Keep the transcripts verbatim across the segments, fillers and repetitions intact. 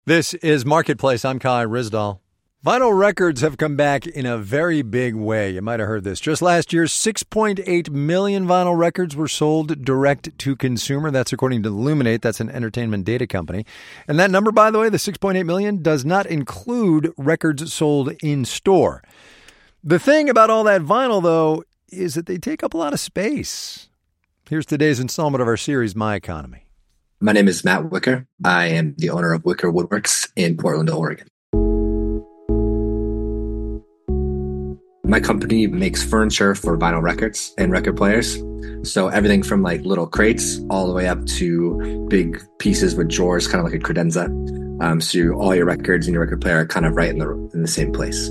This is Marketplace. I'm Kai Ryssdal. Vinyl records have come back in a very big way. You might have heard this. Just last year, six point eight million vinyl records were sold direct to consumer. That's according to Illuminate. That's an entertainment data company. And that number, by the way, the six point eight million, does not include records sold in store. The thing about all that vinyl, though, is that they take up a lot of space. Here's today's installment of our series, My Economy. My name is Matt Wicker. I am the owner of Wicker Woodworks in Portland, Oregon. My company makes furniture for vinyl records and record players. So everything from like little crates all the way up to big pieces with drawers, kind of like a credenza. Um, so all your records and your record player are kind of right in the in the same place.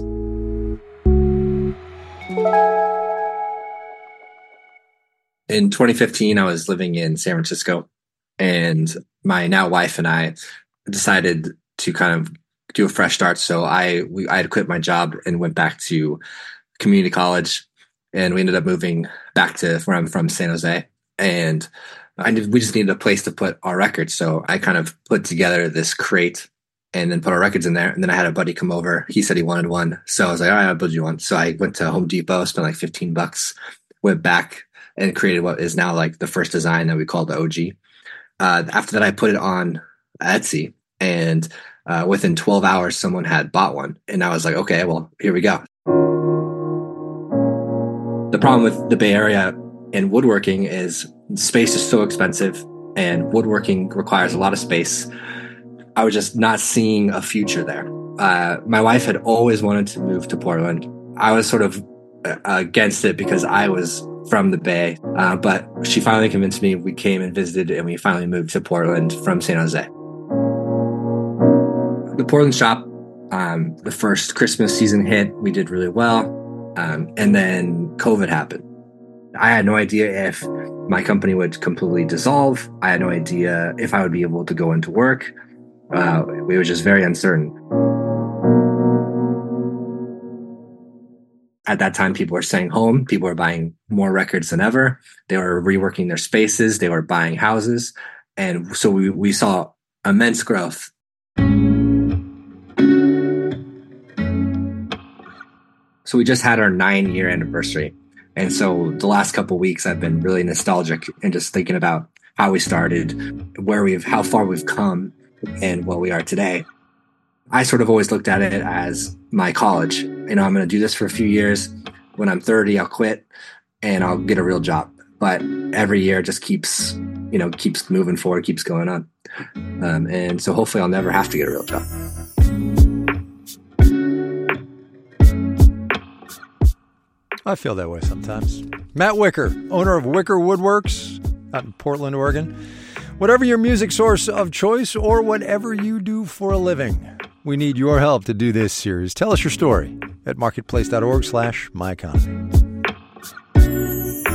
In twenty fifteen, I was living in San Francisco, and my now wife and I decided to kind of do a fresh start. So I we, I had quit my job and went back to community college, and we ended up moving back to where I'm from, San Jose. And I did, we just needed a place to put our records. So I kind of put together this crate and then put our records in there. And then I had a buddy come over. He said he wanted one. So I was like, all right, I'll build you one. So I went to Home Depot, spent like fifteen bucks, went back and created what is now like the first design that we call the O G. Uh, after that, I put it on Etsy, and uh, within twelve hours, someone had bought one. And I was like, okay, well, here we go. The problem with the Bay Area and woodworking is space is so expensive, and woodworking requires a lot of space. I was just not seeing a future there. Uh, my wife had always wanted to move to Portland. I was sort of uh, against it because I was from the Bay, uh, but she finally convinced me. We came and visited, and we finally moved to Portland from San Jose. The Portland shop, um, the first Christmas season hit, we did really well. Um, and then COVID happened. I had no idea if my company would completely dissolve. I had no idea if I would be able to go into work. Uh, we were just very uncertain. At that time, people were staying home. People were buying more records than ever. They were reworking their spaces. They were buying houses. And so we, we saw immense growth. So we just had our nine year anniversary. And so the last couple of weeks, I've been really nostalgic and just thinking about how we started, where we've, how far we've come, and what we are today. I sort of always looked at it as my college. You know, I'm going to do this for a few years. When I'm thirty, I'll quit and I'll get a real job. But every year just keeps, you know, keeps moving forward, keeps going on. Um, and so hopefully I'll never have to get a real job. I feel that way sometimes. Matt Wicker, owner of Wicker Woodworks out in Portland, Oregon. Whatever your music source of choice or whatever you do for a living, we need your help to do this series. Tell us your story at marketplace.org slash my economy.